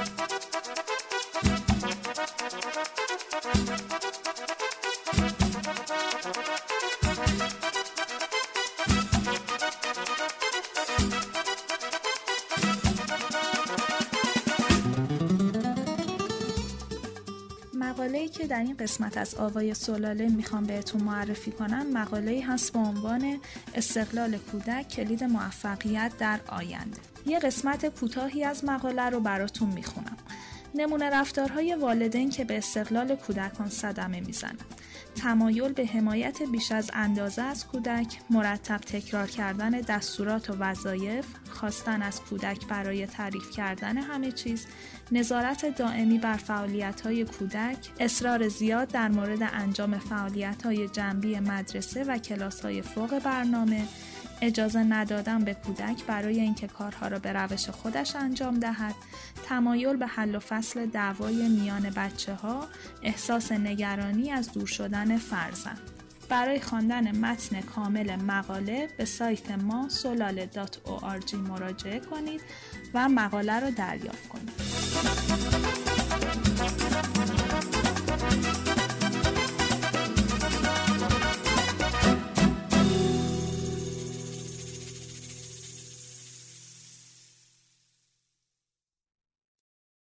مقاله‌ای که در این قسمت از آوای سلاله میخوام بهتون معرفی کنم مقاله‌ای هست با عنوان استقلال کودک کلید موفقیت در آینده. یه قسمت کوتاهی از مقاله رو براتون میخونم. نمونه رفتارهای والدین که به استقلال کودکان صدمه میزنن. تمایل به حمایت بیش از اندازه از کودک، مرتب تکرار کردن دستورات و وظایف، خواستن از کودک برای تعریف کردن همه چیز، نظارت دائمی بر فعالیت‌های کودک، اصرار زیاد در مورد انجام فعالیت‌های جنبی مدرسه و کلاس‌های فوق برنامه، اجازه ندادن به کودک برای اینکه کارها را به روش خودش انجام دهد، تمایل به حل و فصل دعوای میان بچه‌ها، احساس نگرانی از دور شدن فرزند. برای خواندن متن کامل مقاله به سایت ما solale.org مراجعه کنید و مقاله را دریافت کنید.